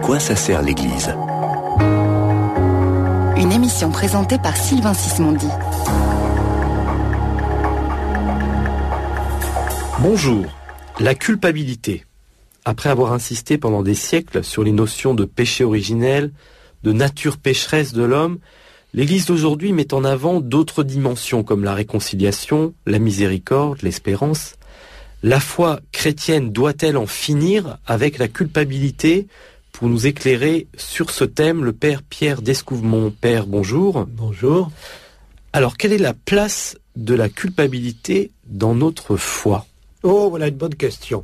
quoi ça sert l'Église ? Une émission présentée par Sylvain Sismondi. Bonjour. La culpabilité. Après avoir insisté pendant des siècles sur les notions de péché originel, de nature pécheresse de l'homme, l'Église d'aujourd'hui met en avant d'autres dimensions comme la réconciliation, la miséricorde, l'espérance. La foi chrétienne doit-elle en finir avec la culpabilité ? Pour nous éclairer sur ce thème, le Père Pierre d'Escouvemont. Père, bonjour. Bonjour. Alors, quelle est la place de la culpabilité dans notre foi ? Oh, voilà une bonne question.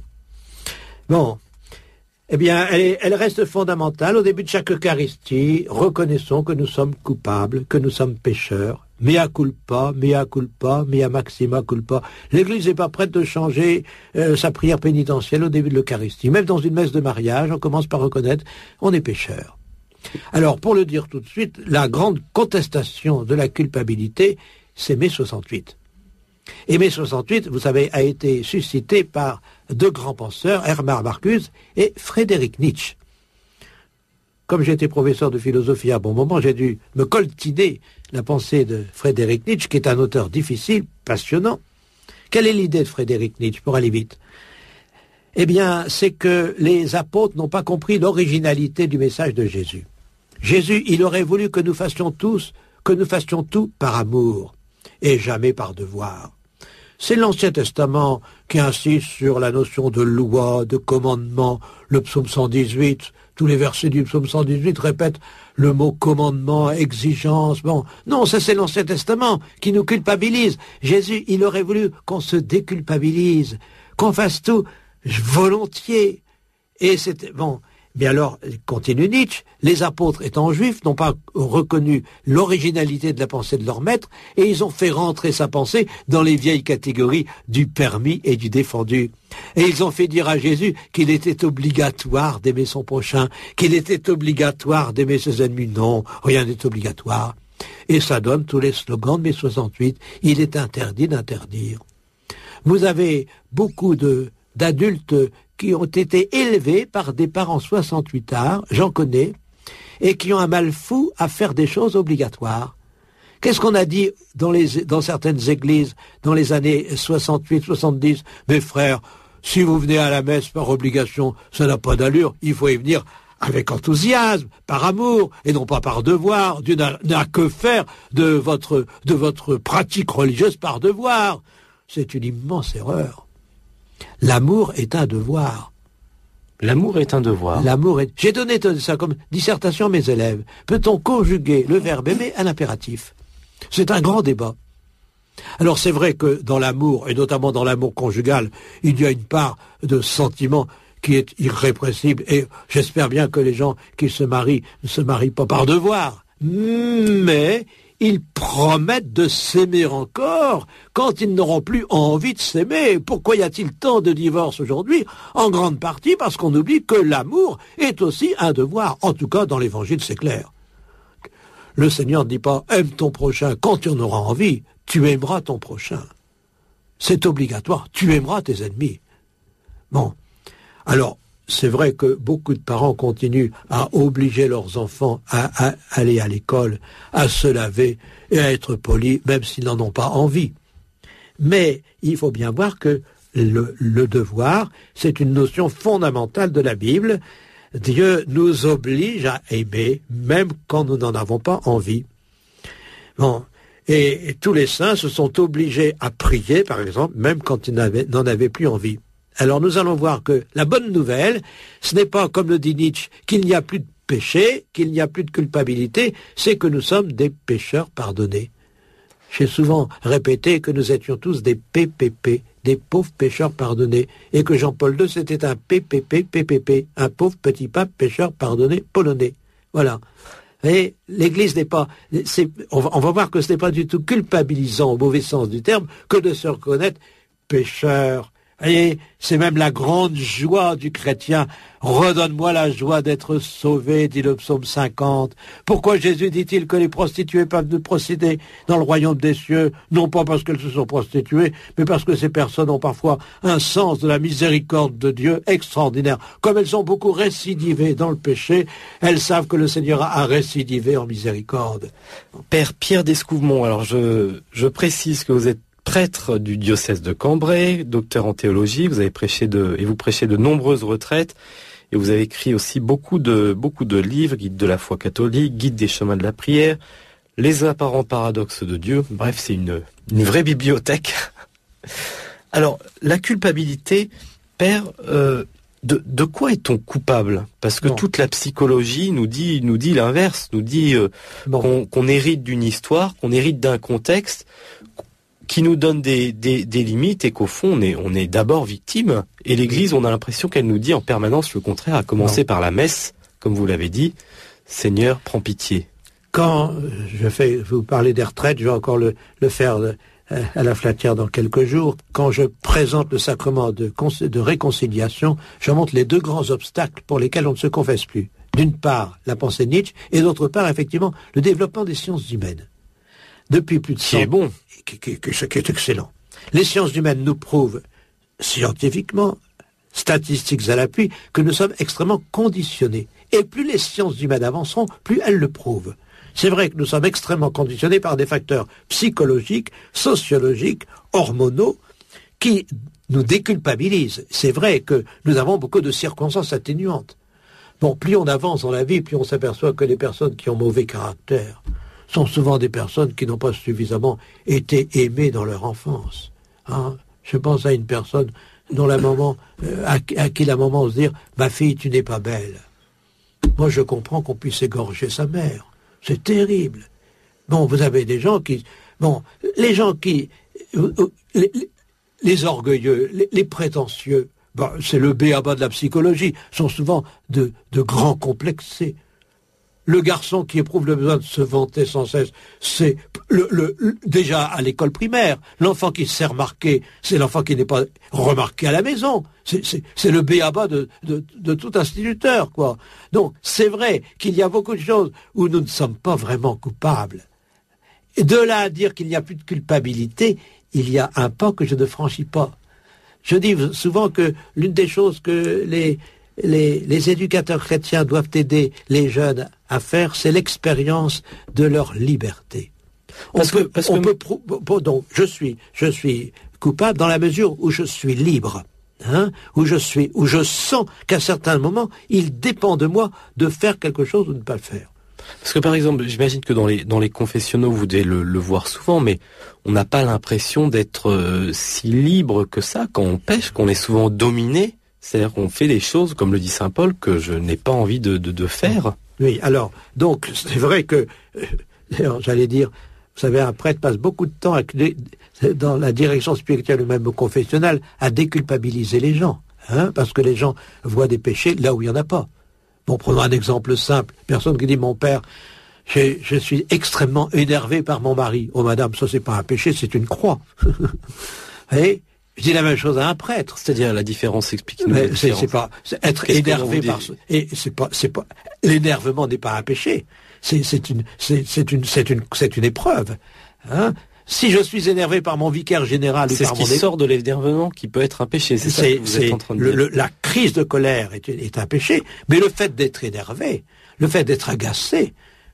Bon, eh bien, elle reste fondamentale. Au début de chaque Eucharistie, reconnaissons que nous sommes coupables, que nous sommes pécheurs. Mea culpa, mea culpa, mea maxima culpa. L'Église n'est pas prête de changer sa prière pénitentielle au début de l'Eucharistie. Même dans une messe de mariage, on commence par reconnaître on est pécheur. Alors, pour le dire tout de suite, la grande contestation de la culpabilité, c'est mai 68. Et mai 68, vous savez, a été suscité par deux grands penseurs, Hermann Marcuse et Frédéric Nietzsche. Comme j'étais professeur de philosophie à un bon moment, j'ai dû me coltiner la pensée de Frédéric Nietzsche, qui est un auteur difficile, passionnant. Quelle est l'idée de Frédéric Nietzsche, pour aller vite ? Eh bien, c'est que les apôtres n'ont pas compris l'originalité du message de Jésus. Jésus, il aurait voulu que nous fassions tout par amour, et jamais par devoir. C'est l'Ancien Testament qui insiste sur la notion de loi, de commandement. Le psaume 118, tous les versets du psaume 118 répètent le mot commandement, exigence. Bon, non, ça c'est l'Ancien Testament qui nous culpabilise. Jésus, il aurait voulu qu'on se déculpabilise, qu'on fasse tout volontiers. Et c'était bon. Mais alors, continue Nietzsche, les apôtres étant juifs n'ont pas reconnu l'originalité de la pensée de leur maître et ils ont fait rentrer sa pensée dans les vieilles catégories du permis et du défendu. Et ils ont fait dire à Jésus qu'il était obligatoire d'aimer son prochain, qu'il était obligatoire d'aimer ses ennemis. Non, rien n'est obligatoire. Et ça donne tous les slogans de mai 68. Il est interdit d'interdire. Vous avez beaucoup d'adultes qui ont été élevés par des parents 68ards, j'en connais, et qui ont un mal fou à faire des choses obligatoires. Qu'est-ce qu'on a dit dans certaines églises dans les années 68, 70 ? Mes frères, si vous venez à la messe par obligation, ça n'a pas d'allure, il faut y venir avec enthousiasme, par amour, et non pas par devoir. Dieu n'a que faire de votre pratique religieuse par devoir. C'est une immense erreur. L'amour est un devoir. L'amour est un devoir. J'ai donné ça comme dissertation à mes élèves. Peut-on conjuguer le verbe aimer à l'impératif ? C'est un grand débat. Alors c'est vrai que dans l'amour, et notamment dans l'amour conjugal, il y a une part de sentiment qui est irrépressible. Et j'espère bien que les gens qui se marient ne se marient pas par devoir. Mais ils promettent de s'aimer encore quand ils n'auront plus envie de s'aimer. Pourquoi y a-t-il tant de divorces aujourd'hui ? En grande partie parce qu'on oublie que l'amour est aussi un devoir. En tout cas, dans l'Évangile, c'est clair. Le Seigneur ne dit pas « aime ton prochain quand tu en auras envie, tu aimeras ton prochain ». C'est obligatoire, tu aimeras tes ennemis. Bon, alors, c'est vrai que beaucoup de parents continuent à obliger leurs enfants à aller à l'école, à se laver et à être polis, même s'ils n'en ont pas envie. Mais il faut bien voir que le devoir, c'est une notion fondamentale de la Bible. Dieu nous oblige à aimer, même quand nous n'en avons pas envie. Bon, et tous les saints se sont obligés à prier, par exemple, même quand ils n'en avaient plus envie. Alors nous allons voir que la bonne nouvelle, ce n'est pas, comme le dit Nietzsche, qu'il n'y a plus de péché, qu'il n'y a plus de culpabilité, c'est que nous sommes des pécheurs pardonnés. J'ai souvent répété que nous étions tous des PPP, des pauvres pécheurs pardonnés, et que Jean-Paul II, c'était un PPP, un pauvre petit pape pécheur pardonné polonais. Voilà. Et l'Église n'est pas... On va voir que ce n'est pas du tout culpabilisant, au mauvais sens du terme, que de se reconnaître pécheur, Et c'est même la grande joie du chrétien. Redonne-moi la joie d'être sauvé, dit le psaume 50. Pourquoi Jésus dit-il que les prostituées peuvent nous procéder dans le royaume des cieux? Non pas parce qu'elles se sont prostituées, mais parce que ces personnes ont parfois un sens de la miséricorde de Dieu extraordinaire. Comme elles ont beaucoup récidivé dans le péché, elles savent que le Seigneur a récidivé en miséricorde. Père Pierre d'Escouvemont, alors je précise que vous êtes prêtre du diocèse de Cambrai, docteur en théologie, vous prêchez de nombreuses retraites, et vous avez écrit aussi beaucoup de livres, guide de la foi catholique, guide des chemins de la prière, les apparents paradoxes de Dieu, bref, c'est une vraie bibliothèque. Alors, la culpabilité, Père, de quoi est-on coupable? Parce que toute la psychologie nous dit l'inverse, nous dit qu'on hérite d'une histoire, qu'on hérite d'un contexte, qui nous donne des limites et qu'au fond, on est d'abord victime. Et l'Église, on a l'impression qu'elle nous dit en permanence le contraire, à commencer par la messe, comme vous l'avez dit, Seigneur, prends pitié. Quand vous parlez des retraites, je vais encore le faire à la Flatière dans quelques jours. Quand je présente le sacrement de réconciliation, je montre les deux grands obstacles pour lesquels on ne se confesse plus. D'une part, la pensée Nietzsche, et d'autre part, effectivement, le développement des sciences humaines. Depuis plus de 100 ans. Qui est bon. Qui est excellent. Les sciences humaines nous prouvent, scientifiquement, statistiques à l'appui, que nous sommes extrêmement conditionnés. Et plus les sciences humaines avanceront, plus elles le prouvent. C'est vrai que nous sommes extrêmement conditionnés par des facteurs psychologiques, sociologiques, hormonaux, qui nous déculpabilisent. C'est vrai que nous avons beaucoup de circonstances atténuantes. Bon, plus on avance dans la vie, plus on s'aperçoit que les personnes qui ont mauvais caractère sont souvent des personnes qui n'ont pas suffisamment été aimées dans leur enfance. Hein? Je pense à une personne dont la maman, à qui la maman ose dire « Ma fille, tu n'es pas belle ». Moi, je comprends qu'on puisse égorger sa mère. C'est terrible. Bon, vous avez des gens qui... Bon, les gens qui... Les orgueilleux, les prétentieux, ben, c'est le b.a.-ba de la psychologie, sont souvent de grands complexés. Le garçon qui éprouve le besoin de se vanter sans cesse, c'est déjà à l'école primaire. L'enfant qui se sait remarquer, c'est l'enfant qui n'est pas remarqué à la maison. C'est le b.a.-ba de tout instituteur, quoi. Donc, c'est vrai qu'il y a beaucoup de choses où nous ne sommes pas vraiment coupables. Et de là à dire qu'il n'y a plus de culpabilité, il y a un pas que je ne franchis pas. Je dis souvent que l'une des choses que les éducateurs chrétiens doivent aider les jeunes à faire, c'est l'expérience de leur liberté. Donc, je suis coupable dans la mesure où je suis libre, hein, où je sens qu'à certains moments, il dépend de moi de faire quelque chose ou de ne pas le faire. Parce que par exemple, j'imagine que dans les confessionnaux, vous devez le voir souvent, mais on n'a pas l'impression d'être si libre que ça quand on pêche, qu'on est souvent dominé. C'est-à-dire qu'on fait des choses, comme le dit saint Paul, que je n'ai pas envie de faire. Oui, alors, donc, c'est vrai que, j'allais dire, vous savez, un prêtre passe beaucoup de temps dans la direction spirituelle ou même confessionnelle à déculpabiliser les gens, hein, parce que les gens voient des péchés là où il n'y en a pas. Bon, prenons un exemple simple. Personne qui dit, mon père, je suis extrêmement énervé par mon mari. Oh madame, ça c'est pas un péché, c'est une croix. Et je dis la même chose à un prêtre. C'est-à-dire la différence, expliquez-nous. Être énervé par et c'est pas l'énervement n'est pas un péché. C'est une épreuve. Hein? Si je suis énervé par mon vicaire général ou c'est par ce qui sort de l'énervement qui peut être un péché. C'est ça que vous êtes en train de dire. La crise de colère est un péché, mais le fait d'être énervé, le fait d'être agacé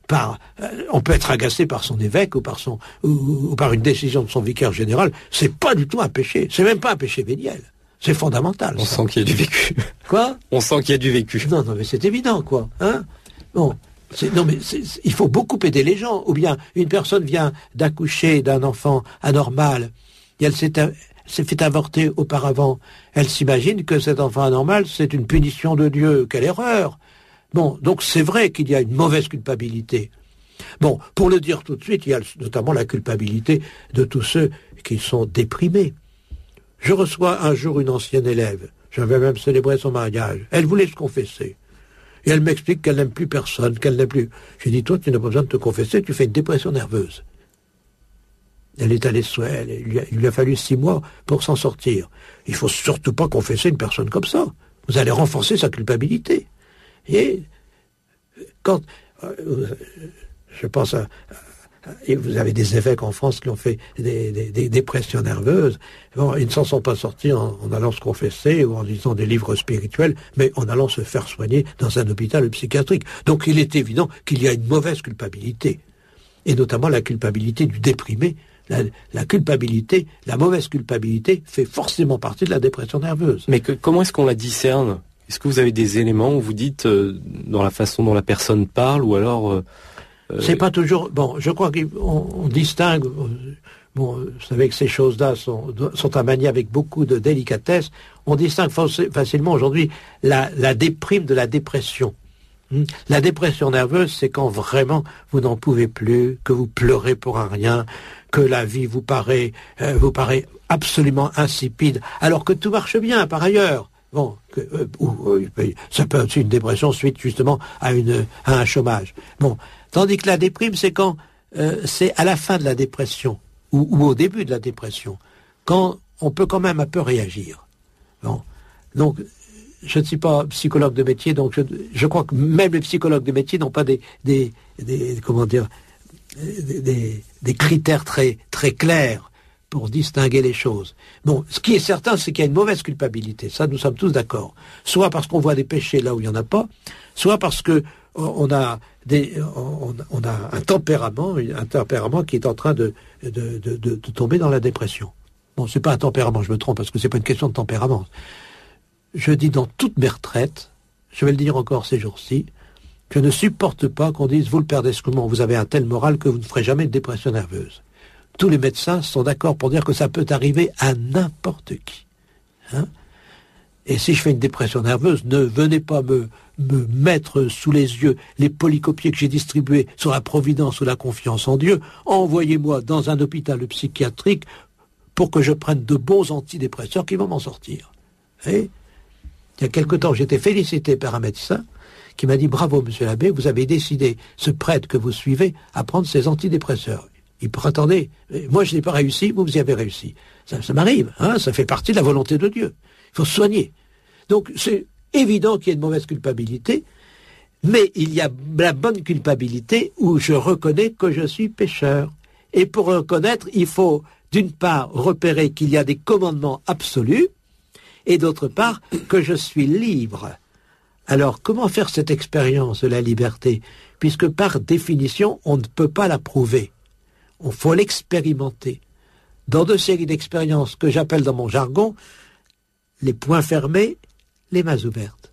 on peut être agacé par son évêque ou par une décision de son vicaire général, c'est pas du tout un péché, c'est même pas un péché véniel. C'est fondamental. On sent qu'il y a du vécu. Quoi? On sent qu'il y a du vécu. Non, mais c'est évident, quoi. Hein? Bon. Il faut beaucoup aider les gens. Ou bien, une personne vient d'accoucher d'un enfant anormal, et elle s'est fait avorter auparavant. Elle s'imagine que cet enfant anormal, c'est une punition de Dieu. Quelle erreur! Bon, donc c'est vrai qu'il y a une mauvaise culpabilité. Bon, pour le dire tout de suite, il y a notamment la culpabilité de tous ceux qui sont déprimés. Je reçois un jour une ancienne élève. J'avais même célébré son mariage. Elle voulait se confesser. Et elle m'explique qu'elle n'aime plus personne, qu'elle n'aime plus... J'ai dit, toi, tu n'as pas besoin de te confesser, tu fais une dépression nerveuse. Elle est allée il lui a fallu 6 mois pour s'en sortir. Il faut surtout pas confesser une personne comme ça. Vous allez renforcer sa culpabilité. Et quand je pense et vous avez des évêques en France qui ont fait des dépressions nerveuses. Bon, ils ne s'en sont pas sortis en allant se confesser ou en lisant des livres spirituels, mais en allant se faire soigner dans un hôpital psychiatrique. Donc il est évident qu'il y a une mauvaise culpabilité. Et notamment la culpabilité du déprimé. La culpabilité, la mauvaise culpabilité fait forcément partie de la dépression nerveuse. Mais comment est-ce qu'on la discerne ? Est-ce que vous avez des éléments où vous dites, dans la façon dont la personne parle, ou alors... C'est pas toujours... Bon, je crois qu'on distingue... Bon, vous savez que ces choses-là sont à manier avec beaucoup de délicatesse. On distingue facilement aujourd'hui la déprime de la dépression. La dépression nerveuse, c'est quand vraiment vous n'en pouvez plus, que vous pleurez pour un rien, que la vie vous paraît absolument insipide, alors que tout marche bien par ailleurs. Bon, ça peut être une dépression suite justement à un chômage. Bon, tandis que la déprime, c'est quand c'est à la fin de la dépression ou au début de la dépression, quand on peut quand même un peu réagir. Bon, donc je ne suis pas psychologue de métier, donc je crois que même les psychologues de métier n'ont pas des critères très très clairs pour distinguer les choses. Bon, ce qui est certain, c'est qu'il y a une mauvaise culpabilité. Ça, nous sommes tous d'accord. Soit parce qu'on voit des péchés là où il n'y en a pas, soit parce que on a un tempérament qui est en train de tomber dans la dépression. Bon, c'est pas un tempérament, je me trompe, parce que c'est pas une question de tempérament. Je dis dans toutes mes retraites, je vais le dire encore ces jours-ci, je ne supporte pas qu'on dise, vous le père d'Escoumont, vous avez un tel moral que vous ne ferez jamais de dépression nerveuse. Tous les médecins sont d'accord pour dire que ça peut arriver à n'importe qui. Hein ? Et si je fais une dépression nerveuse, ne venez pas me mettre sous les yeux les polycopiés que j'ai distribués sur la providence ou la confiance en Dieu. Envoyez-moi dans un hôpital psychiatrique pour que je prenne de bons antidépresseurs qui vont m'en sortir. Et il y a quelque temps, j'ai été félicité par un médecin qui m'a dit « Bravo, monsieur l'abbé, vous avez décidé, ce prêtre que vous suivez, à prendre ces antidépresseurs. » Il prétendait « Moi, je n'ai pas réussi, vous y avez réussi. » Ça m'arrive, hein, ça fait partie de la volonté de Dieu. Il faut se soigner. Donc, c'est évident qu'il y a une mauvaise culpabilité, mais il y a la bonne culpabilité où je reconnais que je suis pécheur. Et pour reconnaître, il faut, d'une part, repérer qu'il y a des commandements absolus, et d'autre part, que je suis libre. Alors, comment faire cette expérience de la liberté? Puisque par définition, on ne peut pas la prouver. Il faut l'expérimenter. Dans 2 séries d'expériences que j'appelle dans mon jargon, les poings fermés, les mains ouvertes.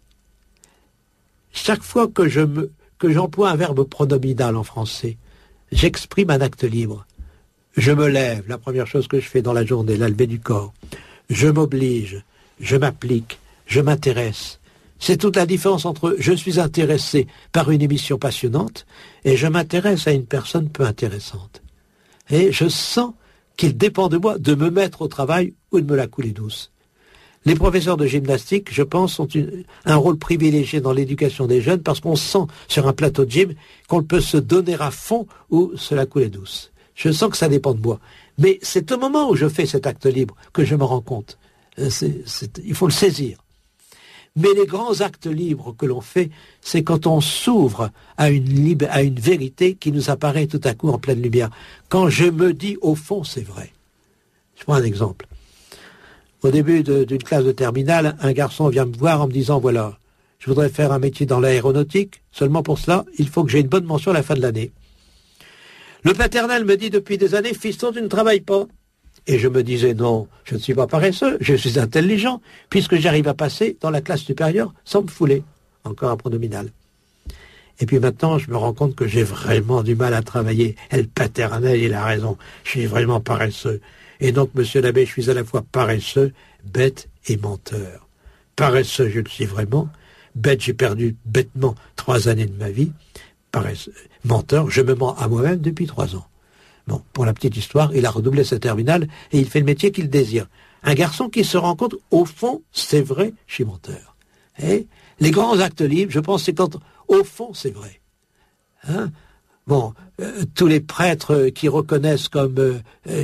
Chaque fois que j'emploie un verbe pronominal en français, j'exprime un acte libre. Je me lève, la première chose que je fais dans la journée, la levée du corps. Je m'oblige, je m'applique, je m'intéresse. C'est toute la différence entre je suis intéressé par une émission passionnante et je m'intéresse à une personne peu intéressante. Et je sens qu'il dépend de moi de me mettre au travail ou de me la couler douce. Les professeurs de gymnastique, je pense, ont un rôle privilégié dans l'éducation des jeunes parce qu'on sent sur un plateau de gym qu'on peut se donner à fond ou se la couler douce. Je sens que ça dépend de moi. Mais c'est au moment où je fais cet acte libre que je me rends compte. Il faut le saisir. Mais les grands actes libres que l'on fait, c'est quand on s'ouvre à une vérité qui nous apparaît tout à coup en pleine lumière. Quand je me dis, au fond, c'est vrai. Je prends un exemple. Au début d'une classe de terminale, un garçon vient me voir en me disant, voilà, je voudrais faire un métier dans l'aéronautique, seulement pour cela, il faut que j'ai une bonne mention à la fin de l'année. Le paternel me dit depuis des années, fiston, tu ne travailles pas. Et je me disais, non, je ne suis pas paresseux, je suis intelligent, puisque j'arrive à passer dans la classe supérieure sans me fouler. Encore un pronominal. Et puis maintenant, je me rends compte que j'ai vraiment du mal à travailler. Et le paternel, il a raison, je suis vraiment paresseux. Et donc, monsieur l'abbé, je suis à la fois paresseux, bête et menteur. Paresseux, je le suis vraiment. Bête, j'ai perdu bêtement 3 années de ma vie. Paresseux, menteur, je me mens à moi-même depuis 3 ans. Bon, pour la petite histoire, il a redoublé sa terminale et il fait le métier qu'il désire. Un garçon qui se rend compte, au fond, c'est vrai, je suis menteur. Et les grands actes libres, je pense, c'est quand, au fond, c'est vrai. Hein? tous les prêtres qui reconnaissent comme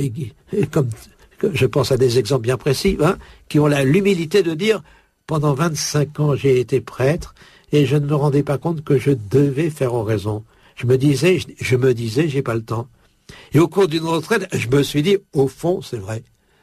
je pense à des exemples bien précis, qui ont l'humilité de dire pendant 25 ans j'ai été prêtre et je ne me rendais pas compte que je devais faire oraison. Je me disais j'ai pas le temps. Et au cours d'une retraite, je me suis dit au fond c'est vrai.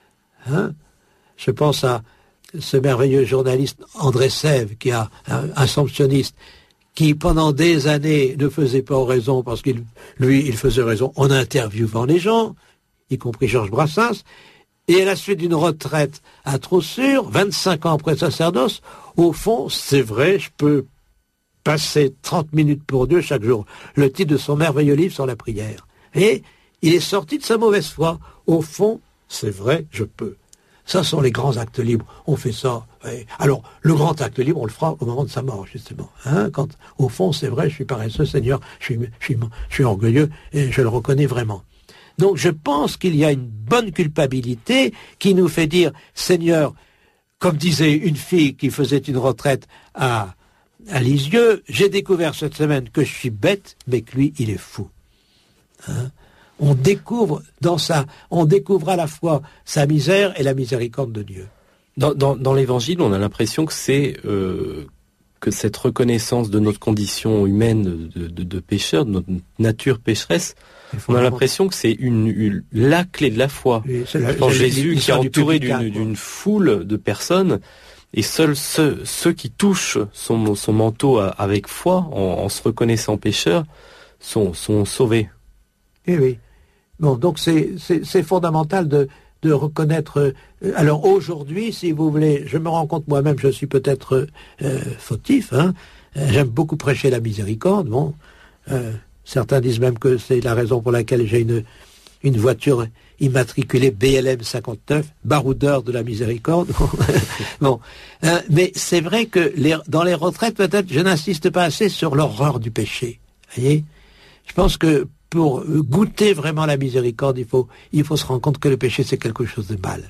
Je pense à ce merveilleux journaliste André Sèvres qui a un assomptionniste qui pendant des années ne faisait pas oraison parce qu'il faisait oraison en interviewant les gens, y compris Georges Brassens. Et à la suite d'une retraite à Trossure, 25 ans après le sacerdoce, au fond, c'est vrai, je peux passer 30 minutes pour Dieu chaque jour. Le titre de son merveilleux livre sur la prière. Et il est sorti de sa mauvaise foi. Au fond, c'est vrai, je peux. Ça sont les grands actes libres. On fait ça. Ouais. Alors, le grand acte libre, on le fera au moment de sa mort, justement. Quand, au fond, c'est vrai, je suis paresseux, Seigneur, je suis orgueilleux et je le reconnais vraiment. Donc je pense qu'il y a une bonne culpabilité qui nous fait dire, Seigneur, comme disait une fille qui faisait une retraite à Lisieux, j'ai découvert cette semaine que je suis bête, mais que lui, il est fou. On découvre à la fois sa misère et la miséricorde de Dieu. Dans l'Évangile, on a l'impression que c'est que cette reconnaissance de notre condition humaine de pécheur, de notre nature pécheresse, on a l'impression que c'est la clé de la foi. Je pense Jésus qui est entouré d'une foule de personnes, et seuls ceux qui touchent son manteau avec foi, en se reconnaissant pécheurs, sont sauvés. Eh oui. Bon, donc c'est fondamental de reconnaître. Alors aujourd'hui, si vous voulez, je me rends compte moi-même, je suis peut-être fautif. J'aime beaucoup prêcher la miséricorde. Bon, certains disent même que c'est la raison pour laquelle j'ai une voiture immatriculée BLM 59, baroudeur de la miséricorde. Bon, mais c'est vrai que dans les retraites, peut-être, je n'insiste pas assez sur l'horreur du péché. Voyez, je pense que pour goûter vraiment la miséricorde, il faut se rendre compte que le péché, c'est quelque chose de mal.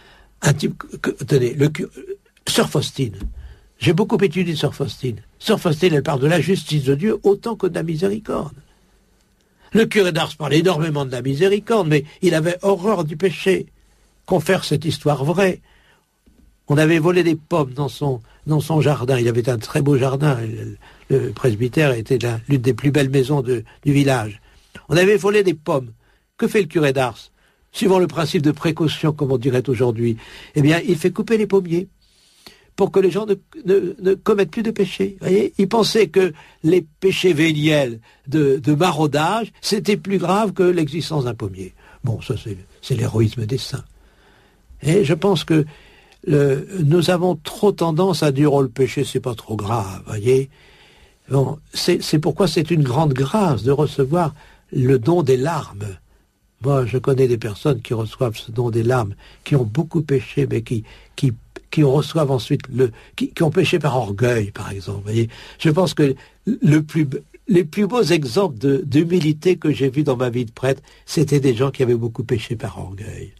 Tenez, Sœur Faustine. J'ai beaucoup étudié Sœur Faustine. Sœur Faustine, elle parle de la justice de Dieu autant que de la miséricorde. Le curé d'Ars parle énormément de la miséricorde, mais il avait horreur du péché. Confère cette histoire vraie. On avait volé des pommes dans son jardin. Il avait un très beau jardin. Le presbytère était l'une des plus belles maisons du village. On avait volé des pommes. Que fait le curé d'Ars? Suivant le principe de précaution, comme on dirait aujourd'hui, eh bien, il fait couper les pommiers pour que les gens ne commettent plus de péchés. Voyez, il pensait que les péchés véniels de maraudage, c'était plus grave que l'existence d'un pommier. Bon, ça c'est l'héroïsme des saints. Et je pense que nous avons trop tendance à dire « Oh, le péché, c'est pas trop grave », voyez. Bon, c'est pourquoi c'est une grande grâce de recevoir le don des larmes. Moi, je connais des personnes qui reçoivent ce don des larmes, qui ont beaucoup péché, mais qui reçoivent ensuite qui ont péché par orgueil, par exemple. Vous voyez, je pense que les plus beaux exemples d'humilité que j'ai vus dans ma vie de prêtre, c'était des gens qui avaient beaucoup péché par orgueil.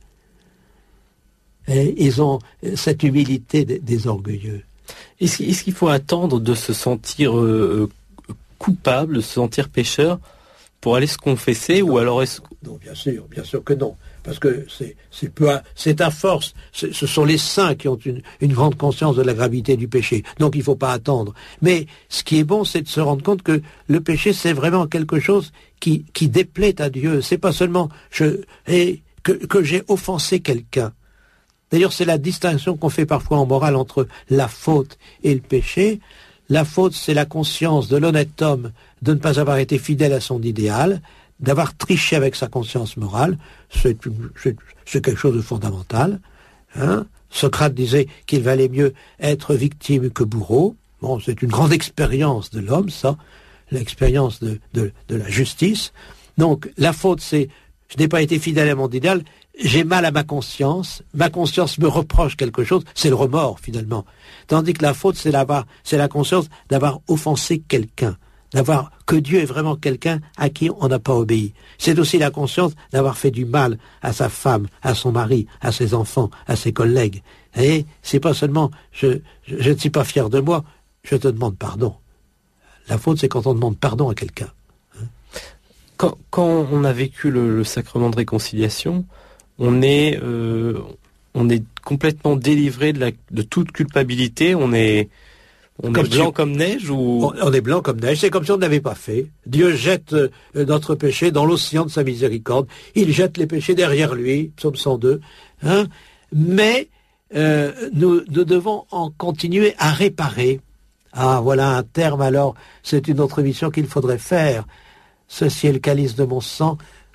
Et ils ont cette humilité des orgueilleux. Est-ce qu'il faut attendre de se sentir coupable, de se sentir pécheur, pour aller se confesser, ou alors est-ce... Non, bien sûr que non. Parce que c'est à force. Ce sont les saints qui ont une grande conscience de la gravité du péché. Donc il ne faut pas attendre. Mais ce qui est bon, c'est de se rendre compte que le péché, c'est vraiment quelque chose qui déplaît à Dieu. C'est pas seulement que j'ai offensé quelqu'un. D'ailleurs, c'est la distinction qu'on fait parfois en morale entre la faute et le péché. La faute, c'est la conscience de l'honnête homme de ne pas avoir été fidèle à son idéal, d'avoir triché avec sa conscience morale. C'est quelque chose de fondamental. Socrate disait qu'il valait mieux être victime que bourreau. Bon, c'est une grande expérience de l'homme, ça, l'expérience de la justice. Donc, la faute, c'est je n'ai pas été fidèle à mon idéal, j'ai mal à ma conscience me reproche quelque chose, c'est le remords finalement. Tandis que la faute, c'est la conscience d'avoir offensé quelqu'un, que Dieu est vraiment quelqu'un à qui on n'a pas obéi. C'est aussi la conscience d'avoir fait du mal à sa femme, à son mari, à ses enfants, à ses collègues. Et c'est pas seulement je ne suis pas fier de moi, je te demande pardon. La faute, c'est quand on demande pardon à quelqu'un. Quand on a vécu le sacrement de réconciliation, on est complètement délivré de toute culpabilité. On est blanc comme neige ou... On est blanc comme neige, c'est comme si on ne l'avait pas fait. Dieu jette notre péché dans l'océan de sa miséricorde. Il jette les péchés derrière lui, psaume 102. Mais nous devons en continuer à réparer. Ah, voilà un terme alors, c'est une autre mission qu'il faudrait faire. Ceci est le calice de mon sang.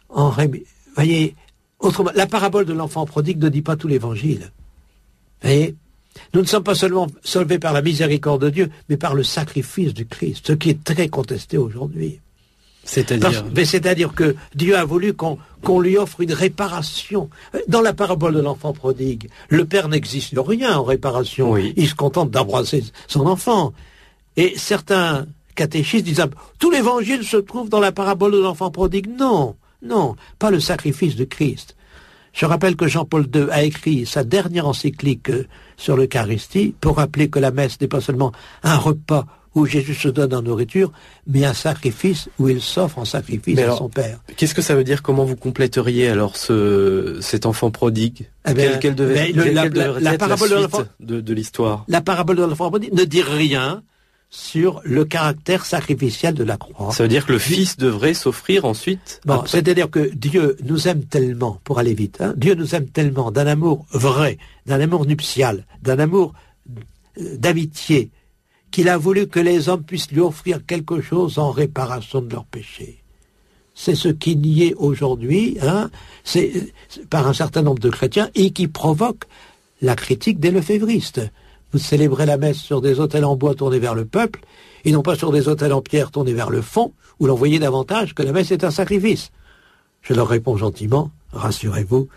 Voyez, autrement, la parabole de l'enfant prodigue ne dit pas tout l'évangile. Voyez, nous ne sommes pas seulement sauvés par la miséricorde de Dieu, mais par le sacrifice du Christ, ce qui est très contesté aujourd'hui. C'est-à-dire que Dieu a voulu qu'on lui offre une réparation. Dans la parabole de l'enfant prodigue, le père n'existe rien en réparation. Oui. Il se contente d'embrasser son enfant. Et certains catéchistes disent tout l'évangile se trouve dans la parabole de l'enfant prodigue. Non, pas le sacrifice de Christ. Je rappelle que Jean-Paul II a écrit sa dernière encyclique sur l'Eucharistie pour rappeler que la messe n'est pas seulement un repas où Jésus se donne en nourriture, mais un sacrifice où il s'offre en sacrifice à son Père. Qu'est-ce que ça veut dire? Comment vous compléteriez alors cet enfant prodigue? Quelle devait être la suite de l'histoire? La parabole de l'enfant prodigue ne dit rien sur le caractère sacrificiel de la croix. Ça veut dire que le Fils devrait s'offrir ensuite? C'est-à-dire que Dieu nous aime tellement, pour aller vite, Dieu nous aime tellement d'un amour vrai, d'un amour nuptial, d'un amour d'amitié, qu'il a voulu que les hommes puissent lui offrir quelque chose en réparation de leurs péchés. C'est ce qui n'y est aujourd'hui, c'est par un certain nombre de chrétiens, et qui provoque la critique des lefévristes. Vous célébrez la messe sur des autels en bois tournés vers le peuple, et non pas sur des autels en pierre tournés vers le fond, où l'on voyait davantage que la messe est un sacrifice. Je leur réponds gentiment, rassurez-vous,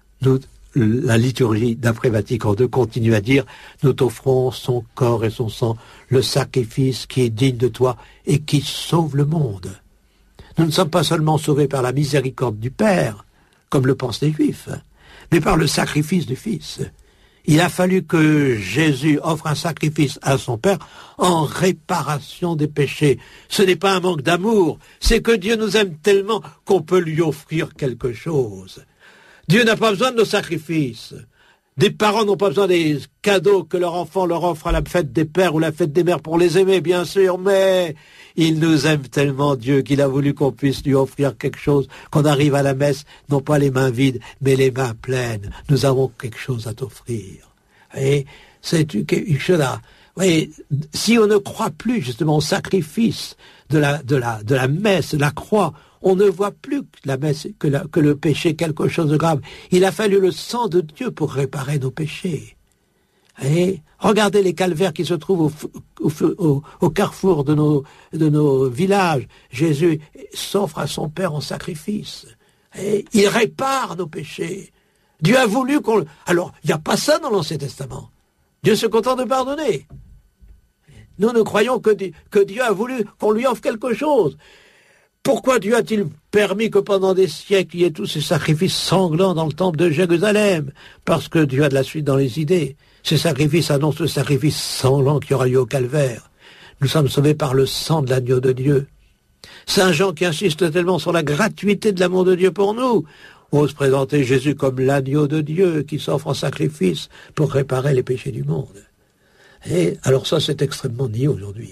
la liturgie d'après Vatican II continue à dire « Nous t'offrons son corps et son sang, le sacrifice qui est digne de toi et qui sauve le monde. » Nous ne sommes pas seulement sauvés par la miséricorde du Père, comme le pensent les Juifs, mais par le sacrifice du Fils. Il a fallu que Jésus offre un sacrifice à son Père en réparation des péchés. Ce n'est pas un manque d'amour, c'est que Dieu nous aime tellement qu'on peut lui offrir quelque chose. Dieu n'a pas besoin de nos sacrifices. Des parents n'ont pas besoin des cadeaux que leur enfant leur offre à la fête des pères ou la fête des mères pour les aimer, bien sûr, mais il nous aime tellement, Dieu, qu'il a voulu qu'on puisse lui offrir quelque chose, qu'on arrive à la messe, non pas les mains vides, mais les mains pleines. Nous avons quelque chose à t'offrir. Et c'est une chose à... Voyez, si on ne croit plus justement au sacrifice de la messe, de la croix, on ne voit plus que la messe, que le péché est quelque chose de grave. Il a fallu le sang de Dieu pour réparer nos péchés. Et regardez les calvaires qui se trouvent au carrefour de nos villages. Jésus s'offre à son Père en sacrifice. Et il répare nos péchés. Dieu a voulu qu'on... Alors, il n'y a pas ça dans l'Ancien Testament. Dieu se contente de pardonner. Nous croyons que Dieu a voulu qu'on lui offre quelque chose. Pourquoi Dieu a-t-il permis que pendant des siècles il y ait tous ces sacrifices sanglants dans le temple de Jérusalem? Parce que Dieu a de la suite dans les idées. Ces sacrifices annoncent le sacrifice sanglant qui aura lieu au calvaire. Nous sommes sauvés par le sang de l'agneau de Dieu. Saint Jean qui insiste tellement sur la gratuité de l'amour de Dieu pour nous, ose présenter Jésus comme l'agneau de Dieu qui s'offre en sacrifice pour réparer les péchés du monde. Et alors ça, c'est extrêmement nié aujourd'hui.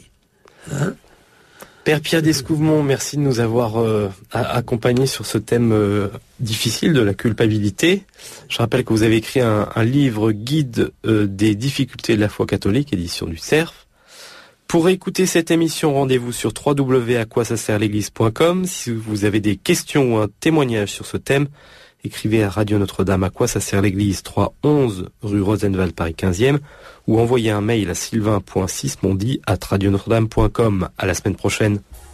Père Pierre Descouvemont, merci de nous avoir accompagnés sur ce thème difficile de la culpabilité. Je rappelle que vous avez écrit un livre guide des difficultés de la foi catholique, édition du Cerf. Pour écouter cette émission, rendez-vous sur www.aquasasertleglise.com. Si vous avez des questions ou un témoignage sur ce thème, écrivez à Radio Notre-Dame, à quoi ça sert l'église, 311 rue Rosenwald, Paris 15e, ou envoyez un mail à sylvain.sismondi@radionotre-dame.com. À la semaine prochaine.